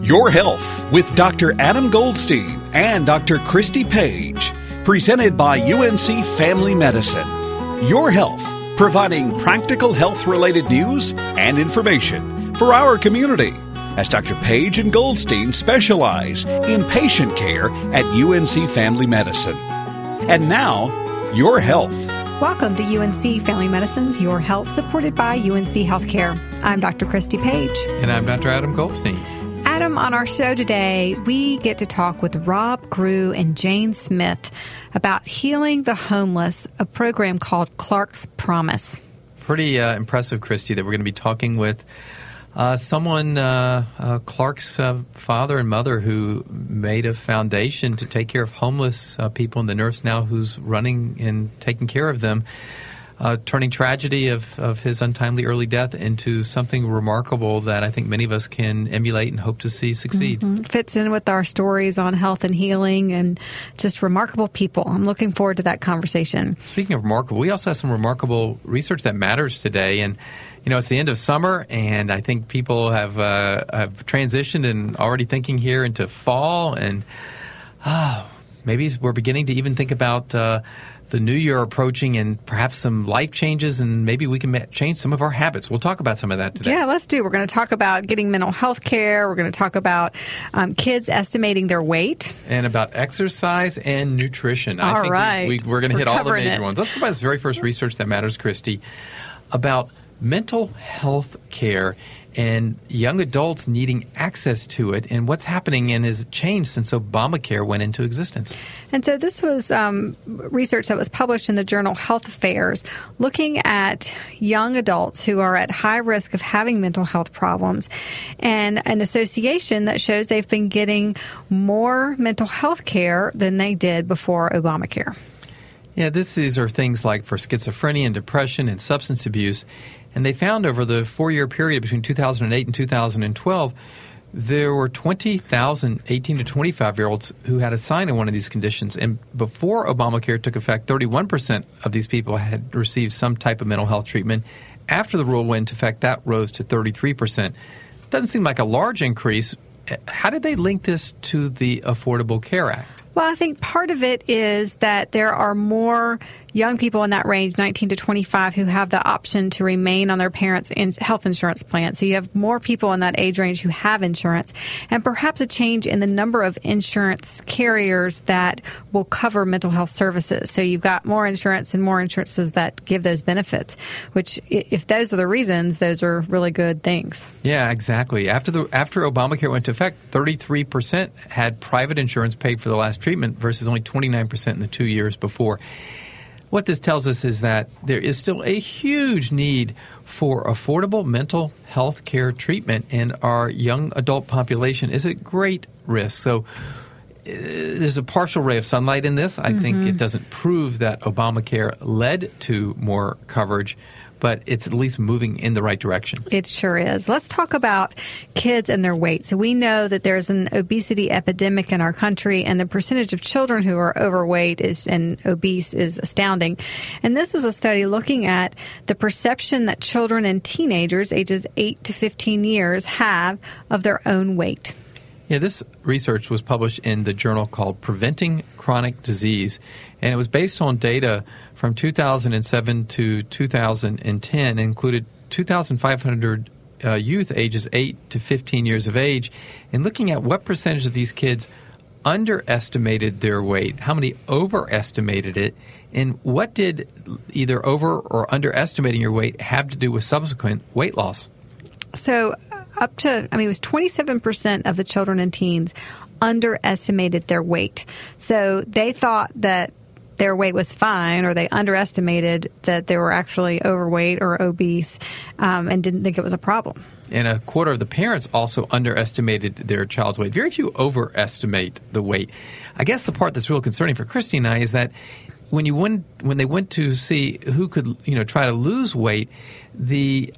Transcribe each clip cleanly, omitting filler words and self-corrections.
Your Health with Dr. Adam Goldstein and Dr. Christy Page. Presented by UNC Family Medicine. Your Health, providing practical health-related news and information for our community, as Dr. Page and Goldstein specialize in patient care at UNC Family Medicine. And now, Your Health. Welcome to UNC Family Medicine's Your Health, supported by UNC Healthcare. I'm Dr. Christy Page. And I'm Dr. Adam Goldstein. Adam, on our show today, we get to talk with Rob Grew and Jane Smith about Healing the Homeless, a program called Clark's Promise. Pretty impressive, Christy, that we're going to be talking with someone, Clark's father and mother, who made a foundation to take care of homeless people, and the nurse now who's running and taking care of them, turning tragedy of his untimely early death into something remarkable that I think many of us can emulate and hope to see succeed. Mm-hmm. Fits in with our stories on health and healing and just remarkable people. I'm looking forward to that conversation. Speaking of remarkable, we also have some remarkable research that matters today. And you know, it's the end of summer, and I think people have transitioned and already thinking here into fall, and maybe we're beginning to even think about the new year approaching and perhaps some life changes, and maybe we can change some of our habits. We'll talk about some of that today. Yeah, let's do. We're going to talk about getting mental health care. We're going to talk about kids estimating their weight. And about exercise and nutrition. All I think right. we're going to hit all the major it. ones. Let's talk about this very first research that matters, Christy, about mental health care and young adults needing access to it, and what's happening and has changed since Obamacare went into existence. And so this was research that was published in the journal Health Affairs, looking at young adults who are at high risk of having mental health problems, and an association that shows they've been getting more mental health care than they did before Obamacare. Yeah, these are things like for schizophrenia and depression and substance abuse. And they found over the 4-year period between 2008 and 2012, there were 20,000 18 to 25-year-olds who had a sign of one of these conditions. And before Obamacare took effect, 31% of these people had received some type of mental health treatment. After the rule went into effect, that rose to 33%. Doesn't seem like a large increase. How did they link this to the Affordable Care Act? Well, I think part of it is that there are more young people in that range, 19 to 25, who have the option to remain on their parents' health insurance plan. So you have more people in that age range who have insurance, and perhaps a change in the number of insurance carriers that will cover mental health services. So you've got more insurance and more insurances that give those benefits, which, if those are the reasons, those are really good things. Yeah, exactly. After Obamacare went into effect, 33% had private insurance paid for the last treatment versus only 29% in the 2 years before. What this tells us is that there is still a huge need for affordable mental health care treatment, and our young adult population is at great risk. So there's a partial ray of sunlight in this. I think it doesn't prove that Obamacare led to more coverage, but it's at least moving in the right direction. It sure is. Let's talk about kids and their weight. So we know that there's an obesity epidemic in our country, and the percentage of children who are overweight and obese is astounding. And this was a study looking at the perception that children and teenagers ages 8 to 15 years have of their own weight. Yeah, this research was published in the journal called Preventing Chronic Disease, and it was based on data from 2007 to 2010 and included 2,500 youth ages 8 to 15 years of age, and looking at what percentage of these kids underestimated their weight, how many overestimated it, and what did either over or underestimating your weight have to do with subsequent weight loss. So it was 27% of the children and teens underestimated their weight. So they thought that their weight was fine, or they underestimated that they were actually overweight or obese, and didn't think it was a problem. And a quarter of the parents also underestimated their child's weight. Very few overestimate the weight. I guess the part that's real concerning for Christy and I is that when they went to see who could try to lose weight, the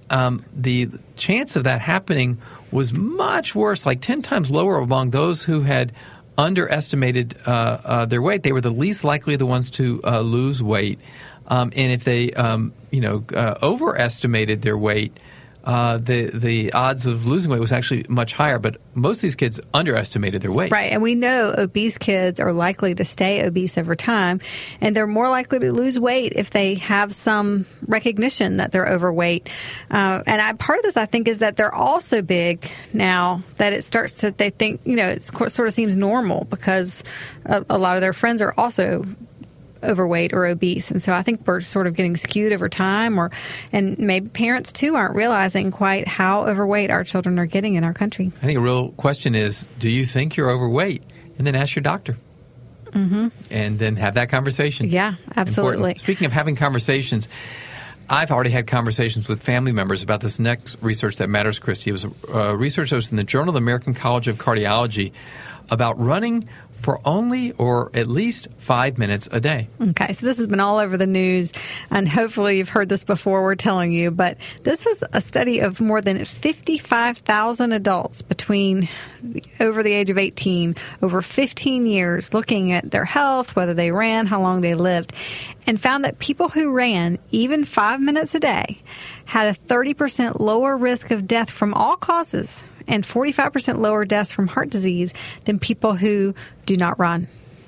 chance of that happening was much worse, like 10 times lower among those who had underestimated their weight. They were the least likely the ones to lose weight. And if they overestimated their weight, the odds of losing weight was actually much higher, but most of these kids underestimated their weight. Right, and we know obese kids are likely to stay obese over time, and they're more likely to lose weight if they have some recognition that they're overweight. Part of this, I think, is that they're all so big now that it starts to, they think, it sort of seems normal because a lot of their friends are also overweight or obese, and so I think we're sort of getting skewed over time, and maybe parents too aren't realizing quite how overweight our children are getting in our country. I think a real question is, do you think you're overweight? And then ask your doctor. Mm-hmm. And then have that conversation. Yeah, absolutely. Important. Speaking of having conversations, I've already had conversations with family members about this next research that matters, Christy. It was research that was in the Journal of the American College of Cardiology about running for only or at least 5 minutes a day. Okay, so this has been all over the news, and hopefully you've heard this before, we're telling you, but this was a study of more than 55,000 adults over the age of 18, over 15 years, looking at their health, whether they ran, how long they lived, and found that people who ran even 5 minutes a day had a 30% lower risk of death from all causes and 45% lower deaths from heart disease than people who do not run.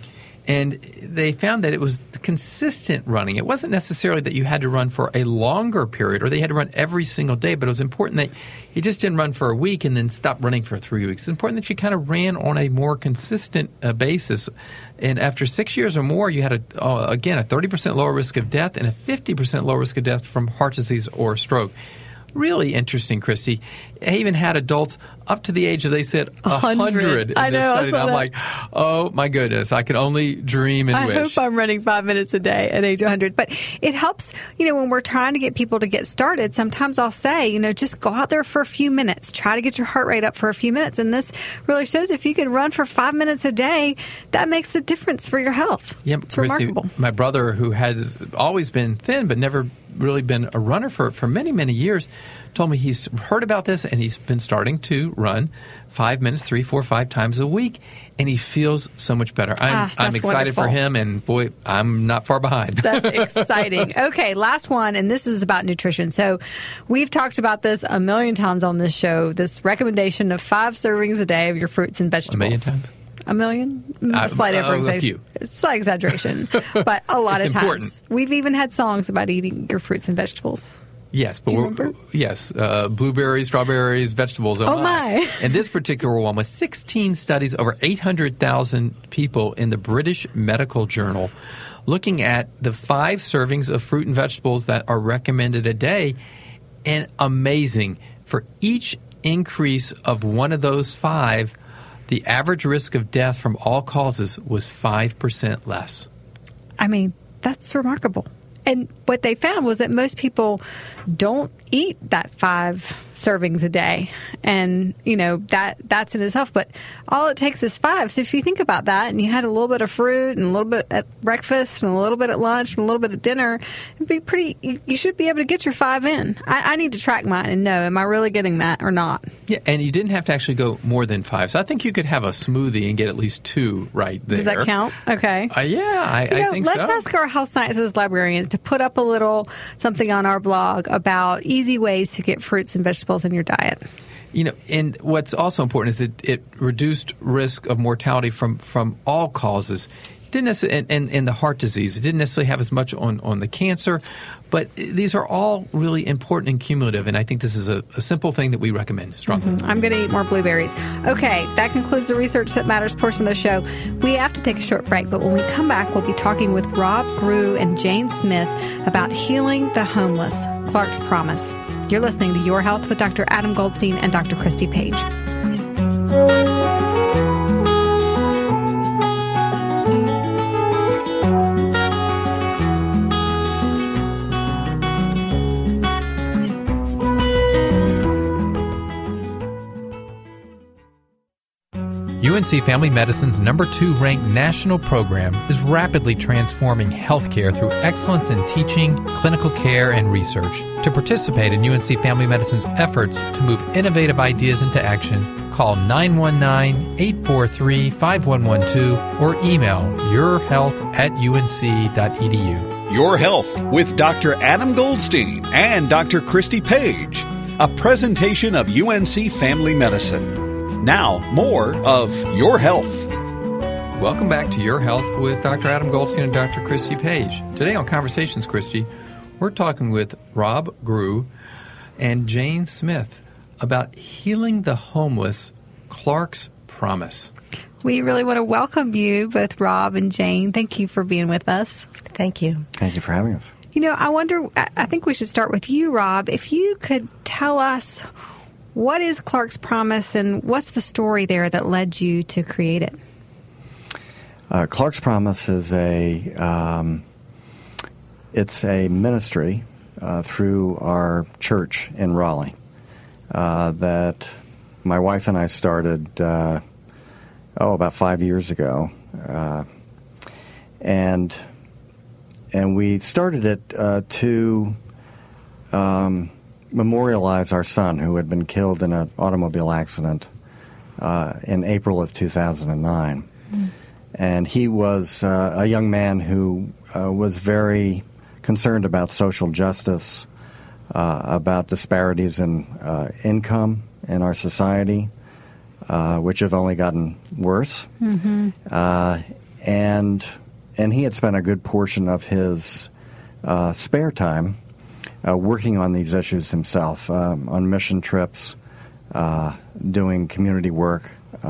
And they found that it was consistent running. It wasn't necessarily that you had to run for a longer period or they had to run every single day, but it was important that you just didn't run for a week and then stop running for 3 weeks. It's important that you kind of ran on a more consistent basis. And after 6 years or more, you had, again, a 30% lower risk of death and a 50% lower risk of death from heart disease or stroke. Really interesting, Christy. I even had adults up to the age of, they said, 100 in I know, this study. And I'm like, oh, my goodness, I can only dream and wish. I hope I'm running 5 minutes a day at age 100. But it helps, when we're trying to get people to get started, sometimes I'll say, just go out there for a few minutes. Try to get your heart rate up for a few minutes. And this really shows if you can run for 5 minutes a day, that makes a difference for your health. Yeah, it's Christy, remarkable. My brother, who has always been thin but never really been a runner for many, many years, told me he's heard about this and he's been starting to run 5 minutes, 3, 4, 5 times a week, and he feels so much better. I'm excited wonderful for him, and boy, I'm not far behind. That's exciting. Okay, last one, and this is about nutrition. So we've talked about this a million times on this show, this recommendation of 5 servings a day of your fruits and vegetables. A million times? A million? Slight exaggeration. But a lot of times. Important. We've even had songs about eating your fruits and vegetables. Yes, but blueberries, strawberries, vegetables. Oh my! And this particular one was 16 studies over 800,000 people in the British Medical Journal, looking at the 5 servings of fruit and vegetables that are recommended a day. And amazing, for each increase of one of those 5, the average risk of death from all causes was 5% less. I mean, that's remarkable. And what they found was that most people don't eat that 5 servings a day. And, that's in itself. But all it takes is 5. So if you think about that and you had a little bit of fruit and a little bit at breakfast and a little bit at lunch and a little bit at dinner, it'd be you should be able to get your 5 in. I need to track mine and know, am I really getting that or not? Yeah, and you didn't have to actually go more than 5. So I think you could have a smoothie and get at least 2 right there. Does that count? Okay. I think so. Let's ask our health sciences librarians to put up a little something on our blog about easy ways to get fruits and vegetables in your diet. And what's also important is that it reduced risk of mortality from all causes. Didn't necessarily, and the heart disease. It didn't necessarily have as much on the cancer, but these are all really important and cumulative, and I think this is a simple thing that we recommend strongly. Mm-hmm. I'm going to eat more blueberries. Okay, that concludes the Research That Matters portion of the show. We have to take a short break, but when we come back, we'll be talking with Rob Grew and Jane Smith about healing the homeless, Clark's Promise. You're listening to Your Health with Dr. Adam Goldstein and Dr. Christy Page. UNC Family Medicine's #2 ranked national program is rapidly transforming healthcare through excellence in teaching, clinical care, and research. To participate in UNC Family Medicine's efforts to move innovative ideas into action, call 919-843-5112 or email yourhealth@unc.edu. Your Health with Dr. Adam Goldstein and Dr. Christy Page. a presentation of UNC Family Medicine. Now, more of Your Health. Welcome back to Your Health with Dr. Adam Goldstein and Dr. Christy Page. Today on Conversations, Christy, we're talking with Rob Grew and Jane Smith about healing the homeless, Clark's Promise. We really want to welcome you, both Rob and Jane. Thank you for being with us. Thank you. Thank you for having us. I think we should start with you, Rob. If you could tell us, what is Clark's Promise and what's the story there that led you to create it? Clark's Promise is it's a ministry through our church in Raleigh that my wife and I started about 5 years ago, and we started it to memorialize our son who had been killed in an automobile accident in April of 2009. And he was a young man who was very concerned about social justice, about disparities in income in our society, which have only gotten worse. Mm-hmm. And he had spent a good portion of his spare time working on these issues himself, on mission trips, doing community work.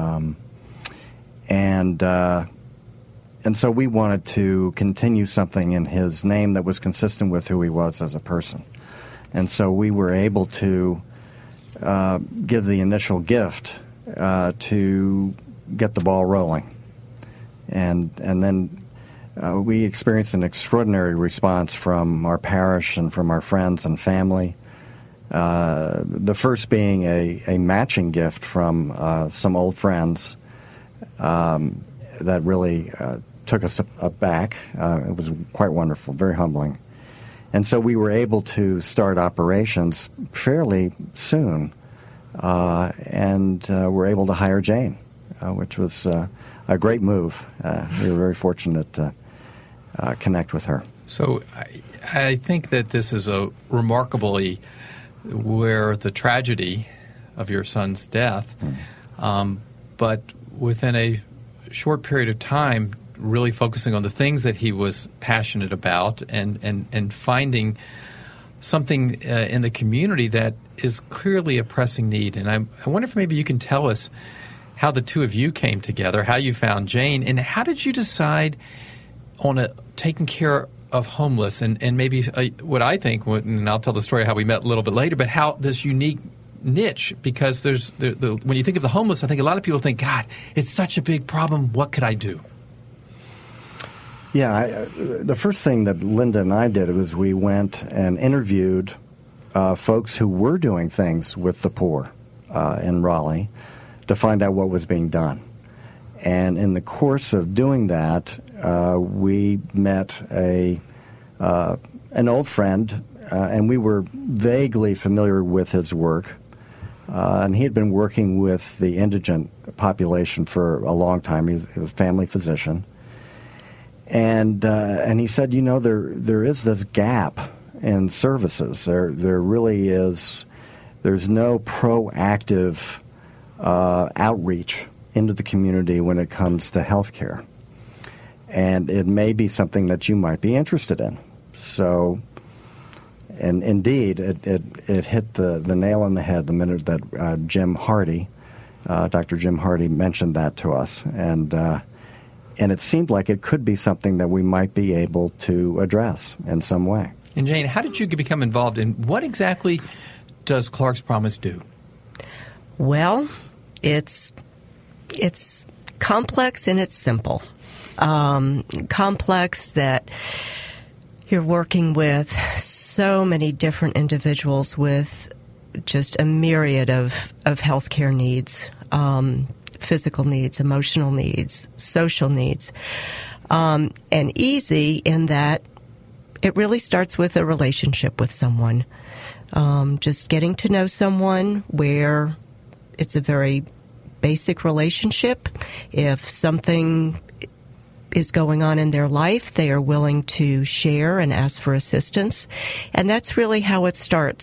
And so we wanted to continue something in his name that was consistent with who he was as a person. And so we were able to give the initial gift to get the ball rolling. And then we experienced an extraordinary response from our parish and from our friends and family. The first being a matching gift from some old friends that really took us aback. It was quite wonderful, very humbling. And so we were able to start operations fairly soon, and were able to hire Jane, which was a great move. We were very fortunate to connect with her. So I think that this is a remarkably where the tragedy of your son's death, but within a short period of time, really focusing on the things that he was passionate about and finding something in the community that is clearly a pressing need. And I wonder if maybe you can tell us how the two of you came together, how you found Jane, and how did you decide on taking care of homeless and maybe what I think, and I'll tell the story how we met a little bit later, but how this unique niche, because when you think of the homeless, I think a lot of people think, God, it's such a big problem. What could I do? Yeah, the first thing that Linda and I did was we went and interviewed folks who were doing things with the poor in Raleigh to find out what was being done. And in the course of doing that, we met an old friend, and we were vaguely familiar with his work. And he had been working with the indigent population for a long time. He was a family physician. And he said, there is this gap in services. There really is. There's no proactive outreach into the community when it comes to health care. And it may be something that you might be interested in. So, and indeed, it hit the nail on the head the minute that Jim Hardy, Dr. Jim Hardy, mentioned that to us. And it seemed like it could be something that we might be able to address in some way. And Jane, how did you become involved in what exactly does Clark's Promise do? Well, it's complex and it's simple. Complex that you're working with so many different individuals with just a myriad of healthcare needs. Physical needs, emotional needs, social needs, and easy in that it really starts with a relationship with someone. Just getting to know someone where it's a very basic relationship. If something is going on in their life, they are willing to share and ask for assistance. And that's really how it starts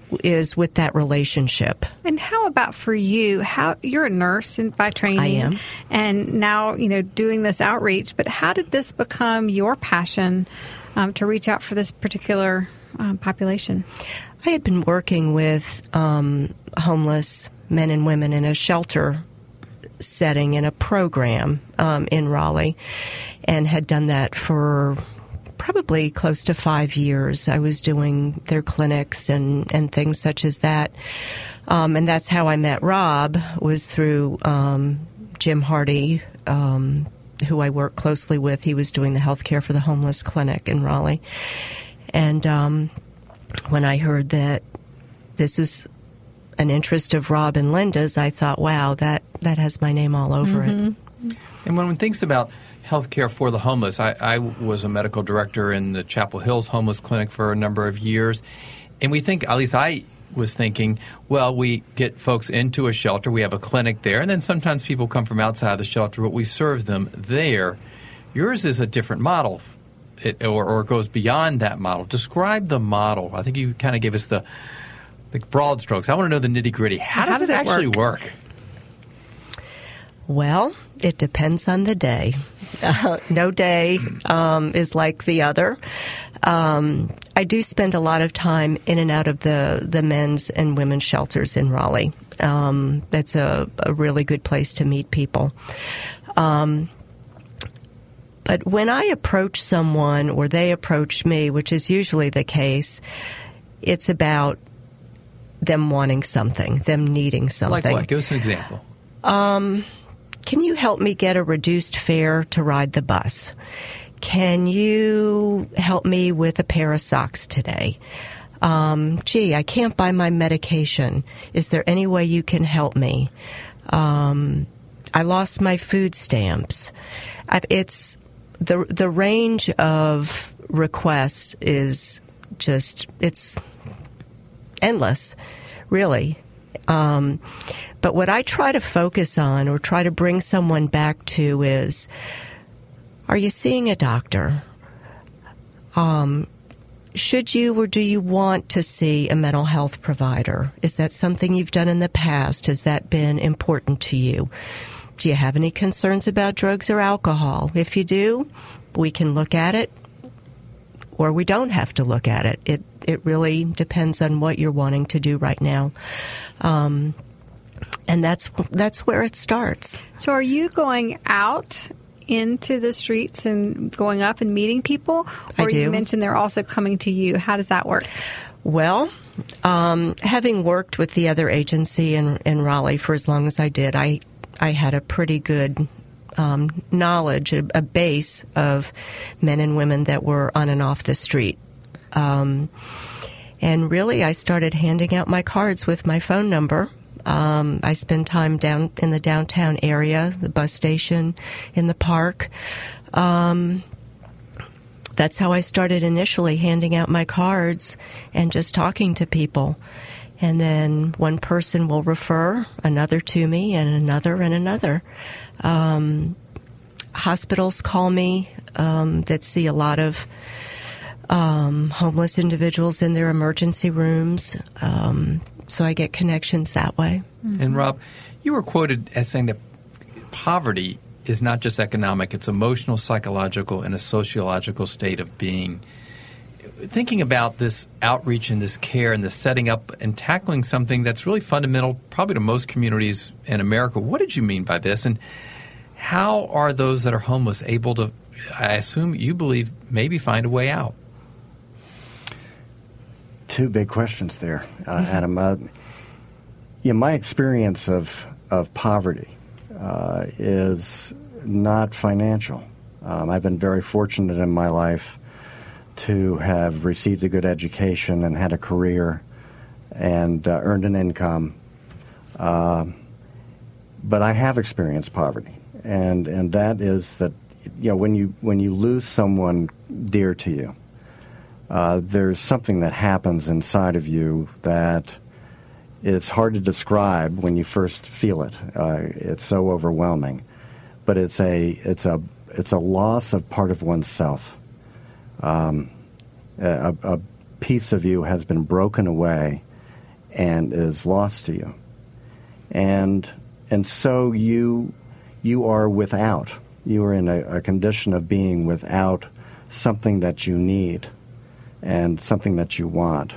is with that relationship. And how about for you? You're a nurse by training. I am. And now, doing this outreach, but how did this become your passion to reach out for this particular population? I had been working with homeless men and women in a shelter setting in a program in Raleigh, and had done that for probably close to 5 years. I was doing their clinics and things such as that. And that's how I met Rob, was through Jim Hardy, who I work closely with. He was doing the healthcare for the homeless clinic in Raleigh. And when I heard that this was an interest of Rob and Linda's, I thought, wow, that has my name all over it. And when one thinks about healthcare for the homeless, I was a medical director in the Chapel Hills Homeless Clinic for a number of years. And we think, at least I was thinking, well, we get folks into a shelter, we have a clinic there, and then sometimes people come from outside the shelter, but we serve them there. Yours is a different model, or goes beyond that model. Describe the model. I think you kind of gave us the broad strokes. I want to know the nitty-gritty. How does it actually work? Well, it depends on the day. No day is like the other. I do spend a lot of time in and out of the men's and women's shelters in Raleigh. That's a really good place to meet people. But when I approach someone, or they approach me, which is usually the case, it's about them wanting something, them needing something. Like what? Give us an example. Can you help me get a reduced fare to ride the bus? Can you help me with a pair of socks today? I can't buy my medication. Is there any way you can help me? I lost my food stamps. It's the range of requests is just, it's endless, really. But what I try to focus on, or try to bring someone back to, is, are you seeing a doctor? Should you, or do you want to see a mental health provider? Is that something you've done in the past? Has that been important to you? Do you have any concerns about drugs or alcohol? If you do, we can look at it, or we don't have to look at it. It really depends on what you're wanting to do right now. And that's where it starts. So are you going out into the streets and going up and meeting people? Or I do. You mentioned they're also coming to you. How does that work? Well, having worked with the other agency in Raleigh for as long as I did, I had a pretty good knowledge, a base of men and women that were on and off the street. And really, I started handing out my cards with my phone number. I spend time down in the downtown area, the bus station, in the park. That's how I started initially, handing out my cards and just talking to people. And then one person will refer another to me, and another and another. Hospitals call me that see a lot of homeless individuals in their emergency rooms. So I get connections that way. Mm-hmm. And Rob, you were quoted as saying that poverty is not just economic, it's emotional, psychological, and a sociological state of being. Thinking about this outreach and this care and this setting up and tackling something that's really fundamental probably to most communities in America, what did you mean by this? And how are those that are homeless able to, I assume you believe, maybe find a way out? Two big questions there, Adam. My experience of poverty is not financial. I've been very fortunate in my life to have received a good education and had a career and earned an income. But I have experienced poverty, and that is that when you lose someone dear to you, there's something that happens inside of you that is hard to describe when you first feel it. It's so overwhelming, but it's a loss of part of oneself. A piece of you has been broken away, and is lost to you. And so you are without. You are in a condition of being without something that you need and something that you want.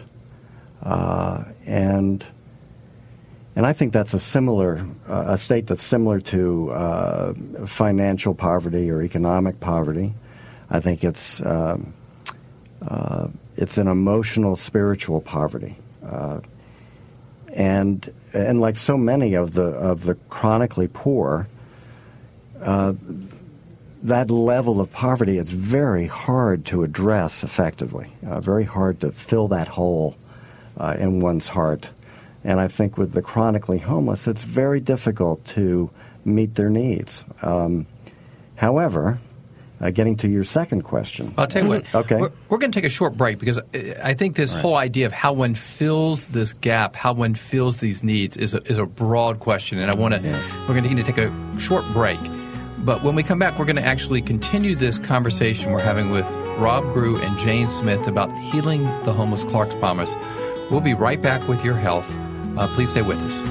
And I think that's a state that's similar to financial poverty or economic poverty. I think it's an emotional, spiritual poverty, and like so many of the chronically poor, that level of poverty is very hard to address effectively. Very hard to fill that hole in one's heart. And I think with the chronically homeless, it's very difficult to meet their needs. However, getting to your second question. I'll tell you what. Okay. We're going to take a short break because I think this whole idea of how one fills this gap, how one fills these needs is a broad question. And we're going to need to take a short break. But when we come back, we're going to actually continue this conversation we're having with Rob Grew and Jane Smith about healing the homeless, Clark's Promise. We'll be right back with Your Health. Please stay with us.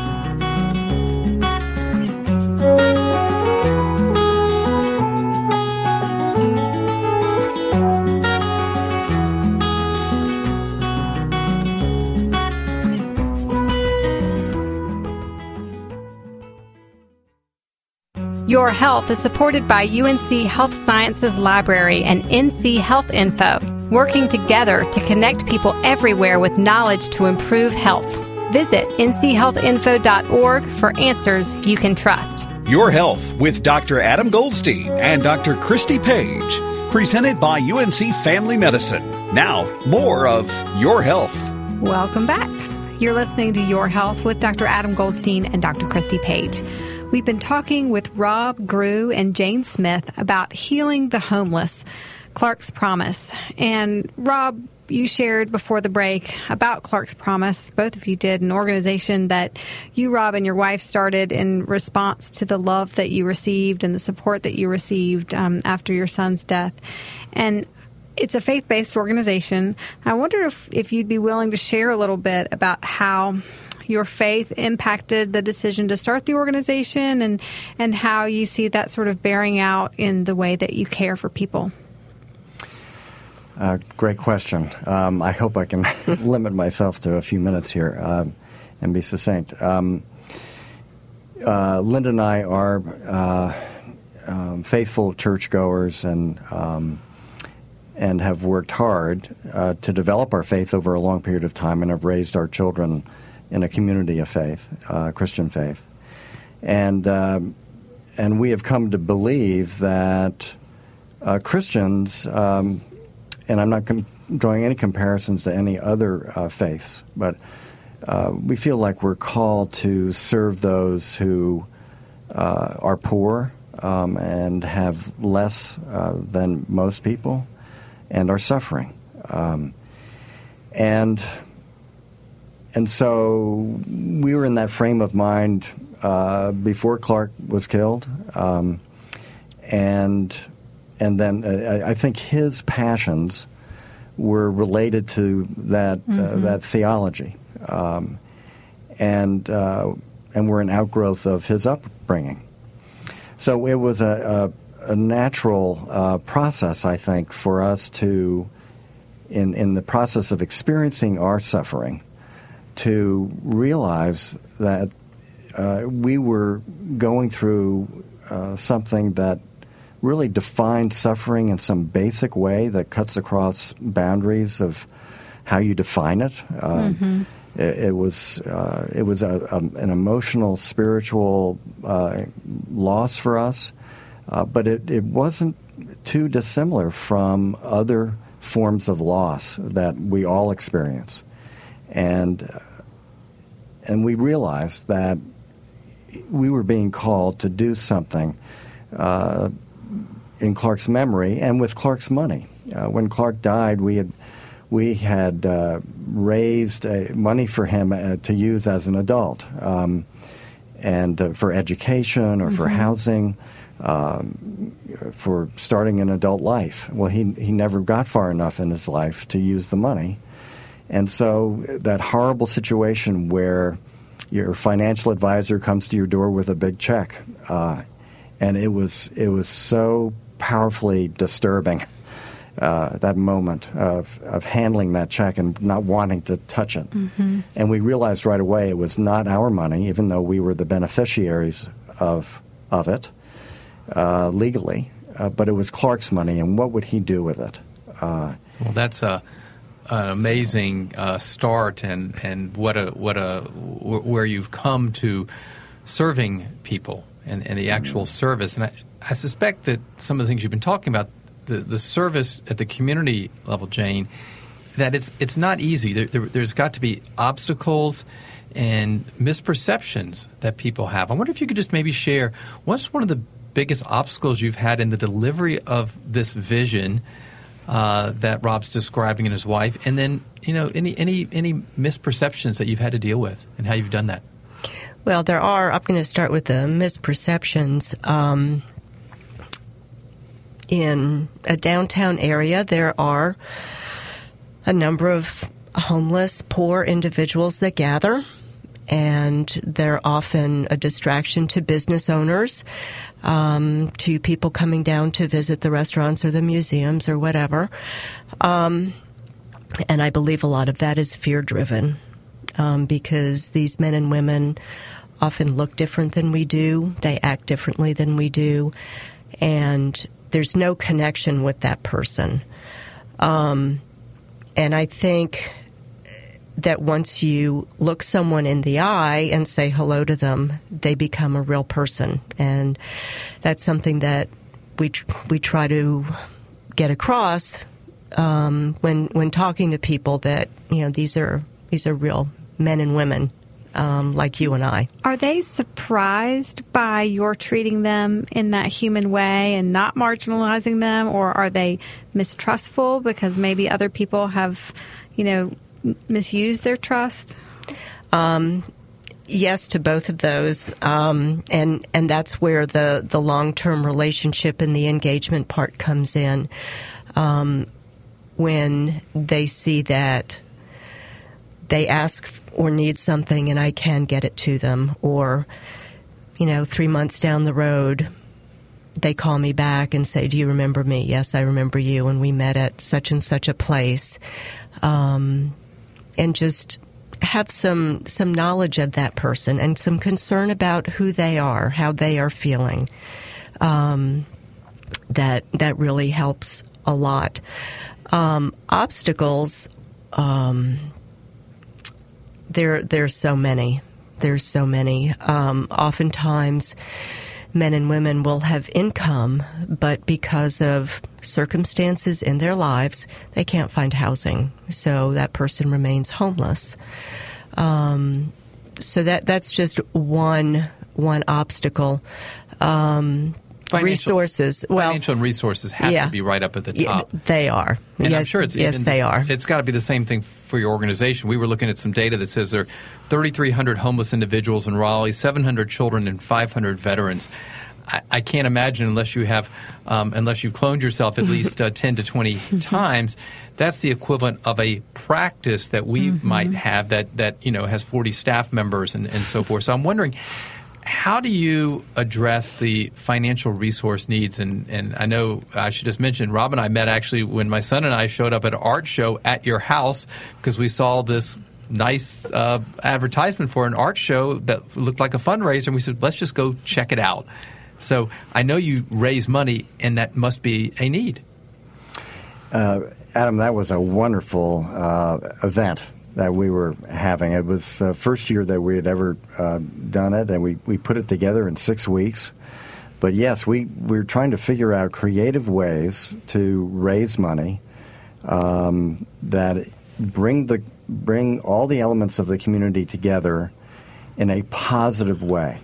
Your Health is supported by UNC Health Sciences Library and NC Health Info, working together to connect people everywhere with knowledge to improve health. Visit nchealthinfo.org for answers you can trust. Your Health with Dr. Adam Goldstein and Dr. Christy Page, presented by UNC Family Medicine. Now, more of Your Health. Welcome back. You're listening to Your Health with Dr. Adam Goldstein and Dr. Christy Page. We've been talking with Rob Grew and Jane Smith about healing the homeless, Clark's Promise. And Rob, you shared before the break about Clark's Promise. Both of you did, an organization that you, Rob, and your wife started in response to the love that you received and the support that you received after your son's death. And it's a faith-based organization. I wonder if you'd be willing to share a little bit about how your faith impacted the decision to start the organization and how you see that sort of bearing out in the way that you care for people. Great question. I hope I can limit myself to a few minutes here and be succinct. Linda and I are faithful churchgoers and have worked hard to develop our faith over a long period of time and have raised our children in a community of faith, Christian faith. And we have come to believe that Christians, and I'm not drawing any comparisons to any other faiths, but we feel like we're called to serve those who are poor and have less than most people and are suffering. And so we were in that frame of mind before Clark was killed, and then I think his passions were related to that that theology, and were an outgrowth of his upbringing. So it was a natural process, I think, for us to, in the process of experiencing our suffering, to realize that we were going through something that really defined suffering in some basic way that cuts across boundaries of how you define it. It was an emotional, spiritual loss for us, but it wasn't too dissimilar from other forms of loss that we all experience. And we realized that we were being called to do something in Clark's memory and with Clark's money. When Clark died, we had raised money for him to use as an adult, and for education or for housing, for starting an adult life. Well, he never got far enough in his life to use the money. And so that horrible situation where your financial advisor comes to your door with a big check, and it was so powerfully disturbing, that moment of handling that check and not wanting to touch it. Mm-hmm. And we realized right away it was not our money, even though we were the beneficiaries of it legally, but it was Clark's money, and what would he do with it? Well, that's an amazing start, and where you've come to serving people and the actual service. And I suspect that some of the things you've been talking about, the service at the community level, Jane, that it's not easy. There's got to be obstacles and misperceptions that people have. I wonder if you could just maybe share what's one of the biggest obstacles you've had in the delivery of this vision that Rob's describing and his wife, and then any misperceptions that you've had to deal with and how you've done that. Well, there are. I'm going to start with the misperceptions. In a downtown area, there are a number of homeless, poor individuals that gather, and they're often a distraction to business owners, to people coming down to visit the restaurants or the museums or whatever. And I believe a lot of that is fear-driven, because these men and women often look different than we do. They act differently than we do. And there's no connection with that person. And I think that once you look someone in the eye and say hello to them, they become a real person. And that's something that we try to get across when talking to people, that these are real men and women like you and I. Are they surprised by your treating them in that human way and not marginalizing them, or are they mistrustful because maybe other people have, misused their trust? Yes to both of those, and that's where the long-term relationship and the engagement part comes in. When they see that they ask or need something and I can get it to them, or 3 months down the road they call me back and say, "Do you remember me?" "Yes, I remember you, and we met at such and such a place," and just have some knowledge of that person and some concern about who they are, how they are feeling. That really helps a lot. Obstacles, there's so many. There's so many. Oftentimes, men and women will have income, but because of circumstances in their lives, they can't find housing. So that person remains homeless. So that's just one obstacle. Resources. Financial and resources have to be right up at the top. They are. And yes, I'm sure they are. It's got to be the same thing for your organization. We were looking at some data that says there are 3,300 homeless individuals in Raleigh, 700 children, and 500 veterans. I can't imagine unless you've cloned yourself at least 10 to 20 times. That's the equivalent of a practice that we might have that has 40 staff members and so forth. So I'm wondering, how do you address the financial resource needs? And I know I should just mention, Rob and I met actually when my son and I showed up at an art show at your house because we saw this nice advertisement for an art show that looked like a fundraiser, and we said, let's just go check it out. So I know you raise money, and that must be a need. Adam, that was a wonderful event that we were having. It was the first year that we had ever done it, and we put it together in 6 weeks. But yes, we're trying to figure out creative ways to raise money that bring all the elements of the community together in a positive way.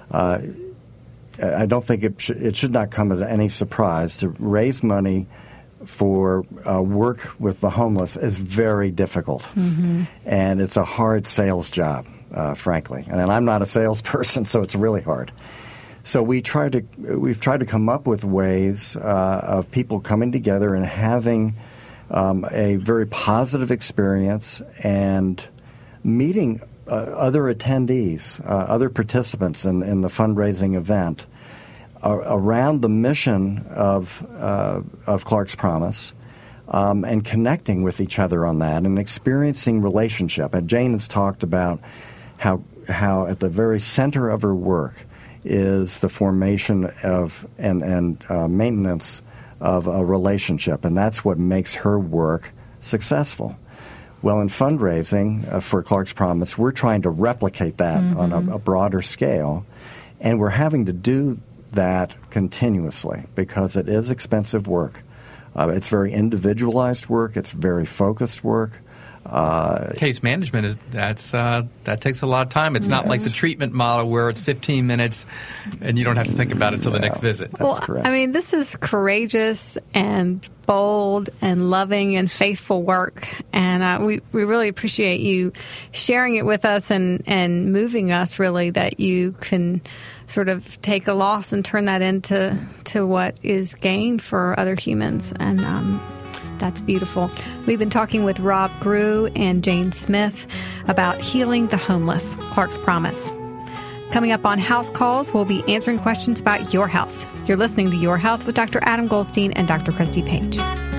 I don't think it should not come as any surprise to raise money for work with the homeless is very difficult, and it's a hard sales job, frankly. And I'm not a salesperson, so it's really hard. So we've tried to come up with ways of people coming together and having a very positive experience, and meeting other attendees, other participants in the fundraising event around the mission of Clark's Promise, and connecting with each other on that and experiencing relationship. And Jane has talked about how at the very center of her work is the formation of and maintenance of a relationship, and that's what makes her work successful. Well, in fundraising for Clark's Promise, we're trying to replicate that on a broader scale, and we're having to do that continuously because it is expensive work. It's very individualized work. It's very focused work. Case management that takes a lot of time. It's not like the treatment model where it's 15 minutes and you don't have to think about it until the next visit. Well, correct. I mean, this is courageous and bold and loving and faithful work, and we really appreciate you sharing it with us and moving us, really, that you can sort of take a loss and turn that into what is gain for other humans, and that's beautiful. We've been talking with Rob Grew and Jane Smith about healing the homeless, Clark's Promise. Coming up on House Calls, we'll be answering questions about your health. You're listening to Your Health with Dr. Adam Goldstein and Dr. Christy Page.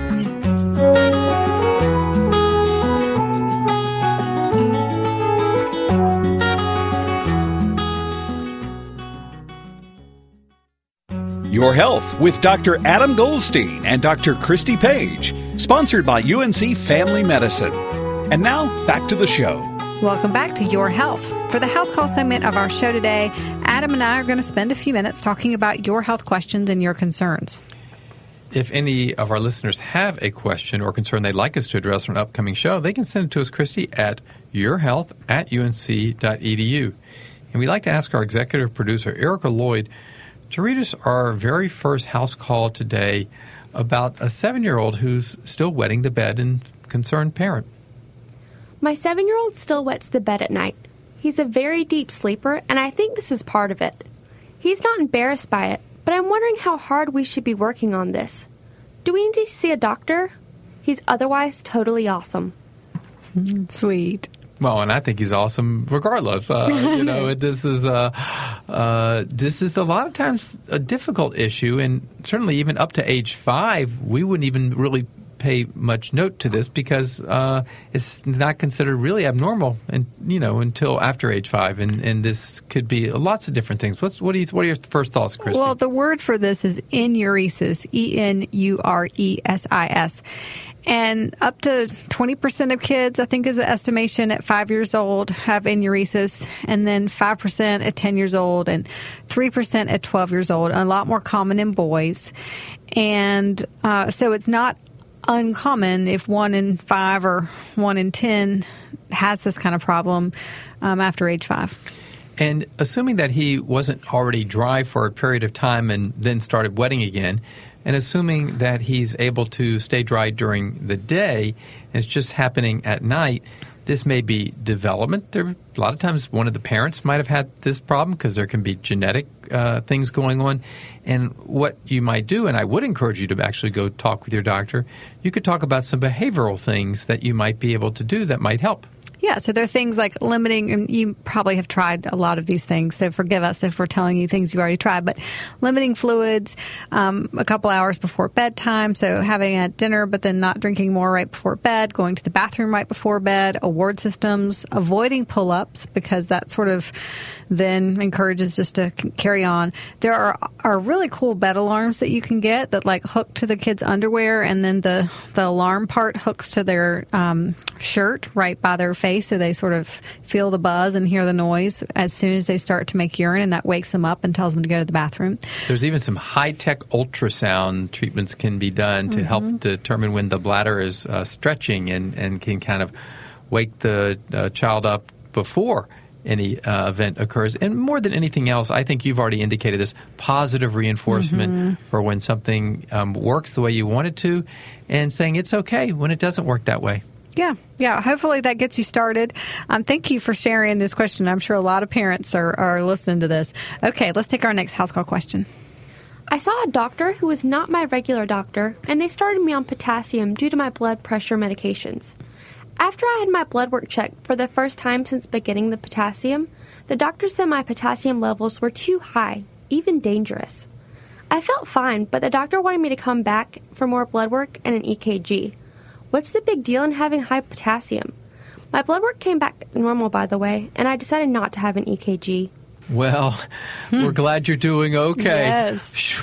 Your Health with Dr. Adam Goldstein and Dr. Christy Page, sponsored by UNC Family Medicine. And now, back to the show. Welcome back to Your Health. For the House Call segment of our show today, Adam and I are going to spend a few minutes talking about your health questions and your concerns. If any of our listeners have a question or concern they'd like us to address on an upcoming show, they can send it to us, Christy, at yourhealth@unc.edu. And we'd like to ask our executive producer, Erica Lloyd, to read us our very first house call today about a 7-year-old who's still wetting the bed and concerned parent. My 7-year-old still wets the bed at night. He's a very deep sleeper, and I think this is part of it. He's not embarrassed by it, but I'm wondering how hard we should be working on this. Do we need to see a doctor? He's otherwise totally awesome. Sweet. Well, and I think he's awesome regardless. This is a lot of times a difficult issue, and certainly even up to age 5, we wouldn't even really pay much note to this because it's not considered really abnormal, and until after age 5, and this could be lots of different things. What are your first thoughts, Christy? Well, the word for this is enuresis, ENURESIS. And up to 20% of kids, I think is the estimation, at 5 years old have enuresis, and then 5% at 10 years old and 3% at 12 years old, a lot more common in boys. And so it's not uncommon if 1 in 5 or 1 in 10 has this kind of problem after age 5. And assuming that he wasn't already dry for a period of time and then started wetting again, and assuming that he's able to stay dry during the day, and it's just happening at night, this may be development. A lot of times one of the parents might have had this problem because there can be genetic things going on. And what you might do, and I would encourage you to actually go talk with your doctor, you could talk about some behavioral things that you might be able to do that might help. Yeah, so there are things like limiting, and you probably have tried a lot of these things, so forgive us if we're telling you things you've already tried, but limiting fluids a couple hours before bedtime, so having a dinner but then not drinking more right before bed, going to the bathroom right before bed, award systems, avoiding pull-ups because that sort of then encourages just to carry on. There are really cool bed alarms that you can get that like hook to the kids' underwear, and then the alarm part hooks to their shirt right by their face, so they sort of feel the buzz and hear the noise as soon as they start to make urine, and that wakes them up and tells them to go to the bathroom. There's even some high-tech ultrasound treatments can be done to help determine when the bladder is stretching and can kind of wake the child up before any event occurs. And more than anything else, I think you've already indicated this, positive reinforcement for when something works the way you want it to, and saying it's okay when it doesn't work that way. Yeah. Hopefully that gets you started. Thank you for sharing this question. I'm sure a lot of parents are listening to this. Okay, let's take our next house call question. I saw a doctor who was not my regular doctor, and they started me on potassium due to my blood pressure medications. After I had my blood work checked for the first time since beginning the potassium, the doctor said my potassium levels were too high, even dangerous. I felt fine, but the doctor wanted me to come back for more blood work and an EKG. What's the big deal in having high potassium? My blood work came back normal, by the way, and I decided not to have an EKG. Well, we're glad you're doing okay. Yes.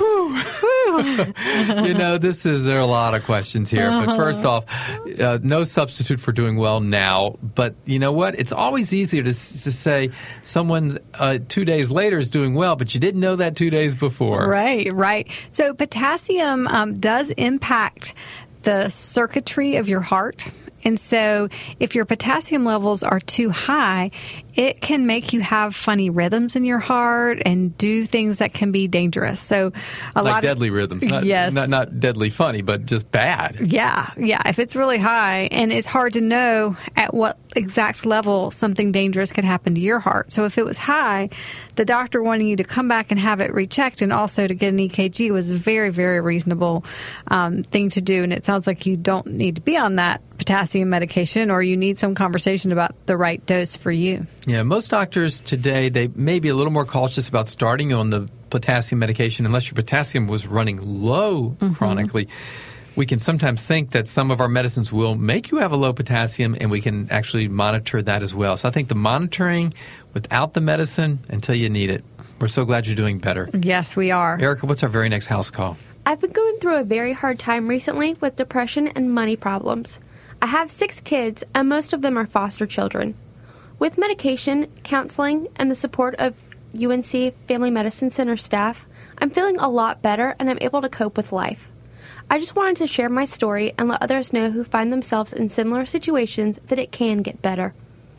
There are a lot of questions here. But first off, no substitute for doing well now. But you know what? It's always easier to say someone 2 days later is doing well, but you didn't know that 2 days before. Right. So potassium does impact the circuitry of your heart. And so if your potassium levels are too high, it can make you have funny rhythms in your heart and do things that can be dangerous. So like deadly rhythms. Yes. Not deadly funny, but just bad. Yeah. If it's really high, and it's hard to know at what exact level something dangerous could happen to your heart. So if it was high, the doctor wanting you to come back and have it rechecked and also to get an EKG was a very, very reasonable thing to do. And it sounds like you don't need to be on that potassium medication, or you need some conversation about the right dose for you. Yeah, most doctors today, they may be a little more cautious about starting on the potassium medication unless your potassium was running low chronically. We can sometimes think that some of our medicines will make you have a low potassium, and we can actually monitor that as well. So I think the monitoring without the medicine until you need it. We're so glad you're doing better. Yes, we are. Erica, what's our very next house call? I've been going through a very hard time recently with depression and money problems. I have 6 kids, and most of them are foster children. With medication, counseling, and the support of UNC Family Medicine Center staff, I'm feeling a lot better, and I'm able to cope with life. I just wanted to share my story and let others know who find themselves in similar situations that it can get better.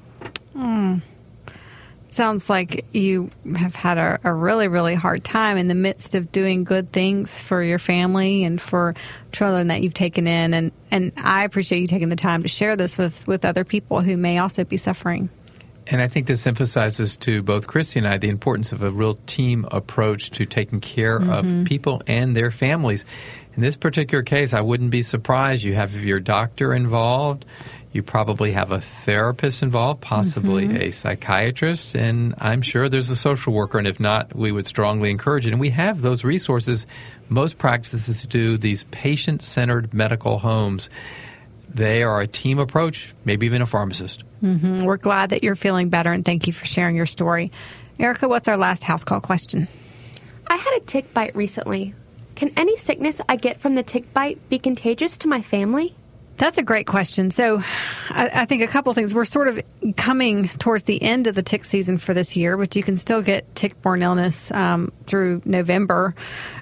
Sounds like you have had a really, really hard time in the midst of doing good things for your family and for children that you've taken in. And I appreciate you taking the time to share this with other people who may also be suffering. And I think this emphasizes to both Christy and I the importance of a real team approach to taking care of people and their families. In this particular case, I wouldn't be surprised. You have your doctor involved. You probably have a therapist involved, possibly a psychiatrist, and I'm sure there's a social worker. And if not, we would strongly encourage it. And we have those resources. Most practices do these patient-centered medical homes. They are a team approach, maybe even a pharmacist. We're glad that you're feeling better, and thank you for sharing your story. Erica, what's our last house call question? I had a tick bite recently. Can any sickness I get from the tick bite be contagious to my family? That's a great question. So I think a couple things. We're sort of coming towards the end of the tick season for this year, but you can still get tick-borne illness through November.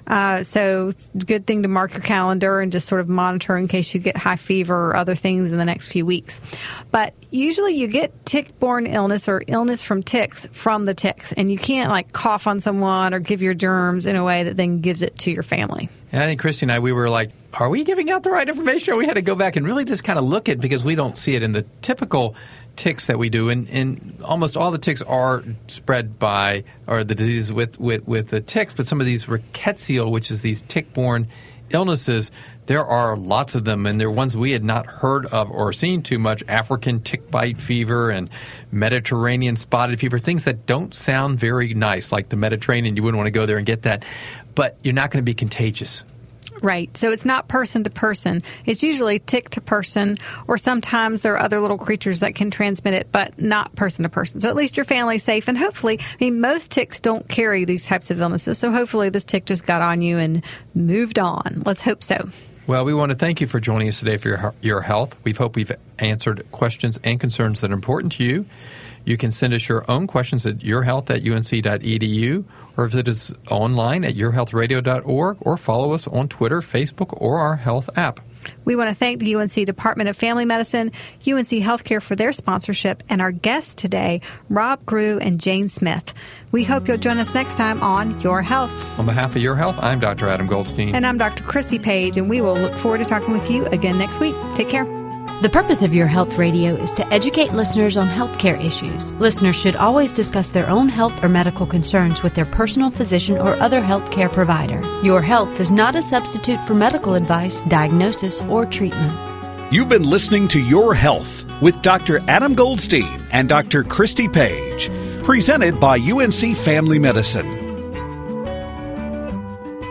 So it's a good thing to mark your calendar and just sort of monitor in case you get high fever or other things in the next few weeks. But usually you get tick-borne illness or illness from ticks from the ticks, and you can't like cough on someone or give your germs in a way that then gives it to your family. And I think Christy and I, we were like, are we giving out the right information? Or we had to go back and really just kind of look at, because we don't see it in the typical ticks that we do. And almost all the ticks are spread by, or the disease with the ticks, but some of these rickettsial, which is these tick-borne illnesses, there are lots of them, and they're ones we had not heard of or seen too much. African tick bite fever and Mediterranean spotted fever, things that don't sound very nice, like the Mediterranean. You wouldn't want to go there and get that, but you're not going to be contagious. Right. So it's not person to person. It's usually tick to person, or sometimes there are other little creatures that can transmit it, but not person to person. So at least your family's safe. And hopefully, most ticks don't carry these types of illnesses. So hopefully this tick just got on you and moved on. Let's hope so. Well, we want to thank you for joining us today for your health. We hope we've answered questions and concerns that are important to you. You can send us your own questions at yourhealth@unc.edu, or visit us online at yourhealthradio.org, or follow us on Twitter, Facebook, or our health app. We want to thank the UNC Department of Family Medicine, UNC Healthcare for their sponsorship, and our guests today, Rob Grew and Jane Smith. We hope you'll join us next time on Your Health. On behalf of Your Health, I'm Dr. Adam Goldstein. And I'm Dr. Christy Page, and we will look forward to talking with you again next week. Take care. The purpose of Your Health Radio is to educate listeners on healthcare issues. Listeners should always discuss their own health or medical concerns with their personal physician or other healthcare provider. Your Health is not a substitute for medical advice, diagnosis, or treatment. You've been listening to Your Health with Dr. Adam Goldstein and Dr. Christy Page, presented by UNC Family Medicine.